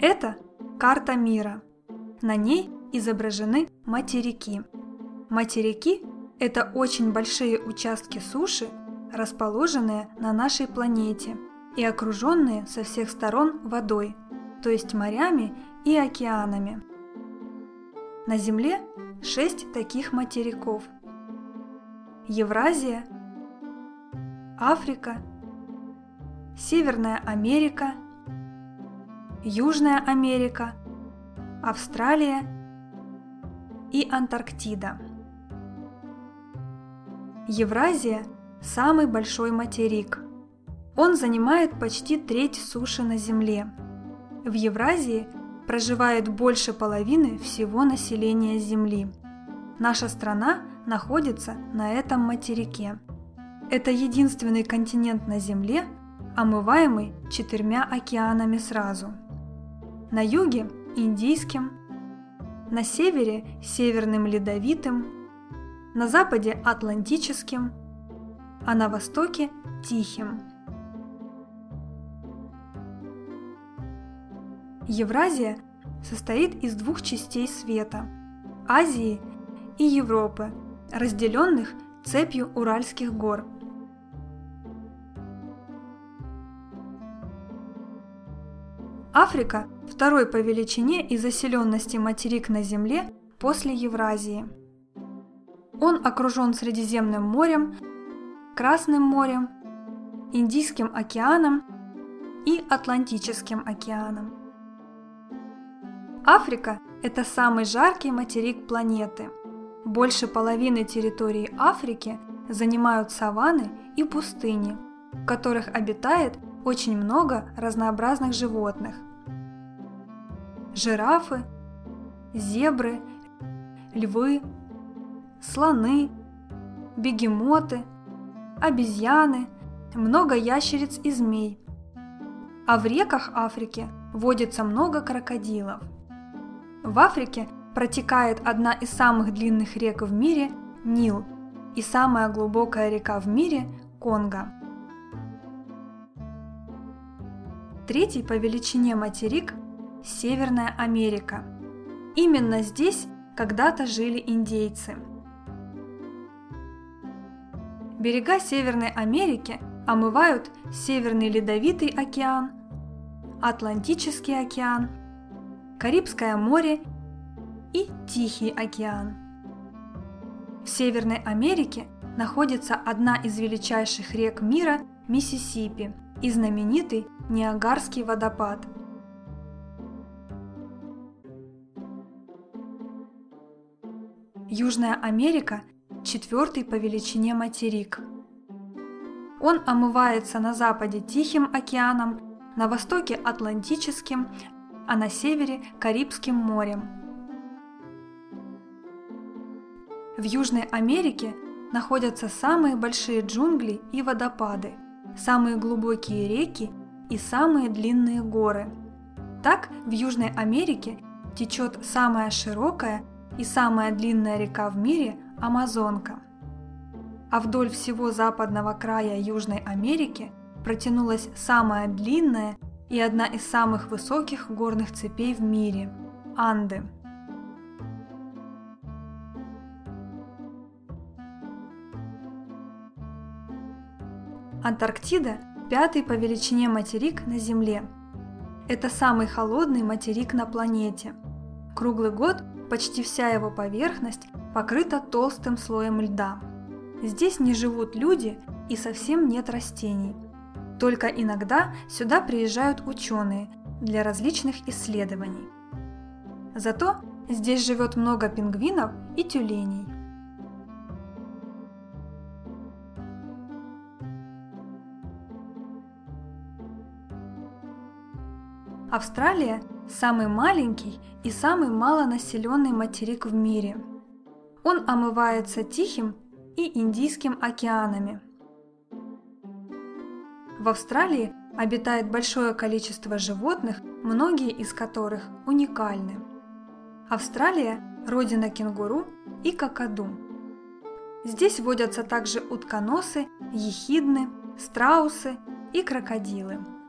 Это карта мира. На ней изображены материки. Материки – это очень большие участки суши, расположенные на нашей планете и окруженные со всех сторон водой, то есть морями и океанами. На Земле 6 таких материков: Евразия, Африка, Северная Америка, Южная Америка, Австралия и Антарктида. Евразия – самый большой материк. Он занимает почти треть суши на Земле. В Евразии проживает больше половины всего населения Земли. Наша страна находится на этом материке. Это единственный континент на Земле, омываемый 4 океанами сразу. На юге – Индийским, на севере – Северным Ледовитым, на западе – Атлантическим, а на востоке – Тихим. Евразия состоит из 2 частей света – Азии и Европы, разделенных цепью Уральских гор. Африка – второй по величине и заселенности материк на Земле после Евразии. Он окружен Средиземным морем, Красным морем, Индийским океаном и Атлантическим океаном. Африка – это самый жаркий материк планеты. Больше половины территории Африки занимают саванны и пустыни, в которых обитает очень много разнообразных животных. Жирафы, зебры, львы, слоны, бегемоты, обезьяны, много ящериц и змей. А в реках Африки водится много крокодилов. В Африке протекает одна из самых длинных рек в мире – Нил, и самая глубокая река в мире – Конго. Третий по величине материк – Северная Америка. Именно здесь когда-то жили индейцы. Берега Северной Америки омывают Северный Ледовитый океан, Атлантический океан, Карибское море и Тихий океан. В Северной Америке находится одна из величайших рек мира – Миссисипи и знаменитый Ниагарский водопад. Южная Америка – 4-й по величине материк. Он омывается на западе Тихим океаном, на востоке Атлантическим, а на севере Карибским морем. В Южной Америке находятся самые большие джунгли и водопады, самые глубокие реки и самые длинные горы. Так, в Южной Америке течет самая широкая и самая длинная река в мире – Амазонка. А вдоль всего западного края Южной Америки протянулась самая длинная и одна из самых высоких горных цепей в мире – Анды. Антарктида – 5-й по величине материк на Земле. Это самый холодный материк на планете. Круглый год почти вся его поверхность покрыта толстым слоем льда. Здесь не живут люди и совсем нет растений. Только иногда сюда приезжают ученые для различных исследований. Зато здесь живет много пингвинов и тюленей. Австралия – самый маленький и самый малонаселенный материк в мире. Он омывается Тихим и Индийским океанами. В Австралии обитает большое количество животных, многие из которых уникальны. Австралия – родина кенгуру и какаду. Здесь водятся также утконосы, ехидны, страусы и крокодилы.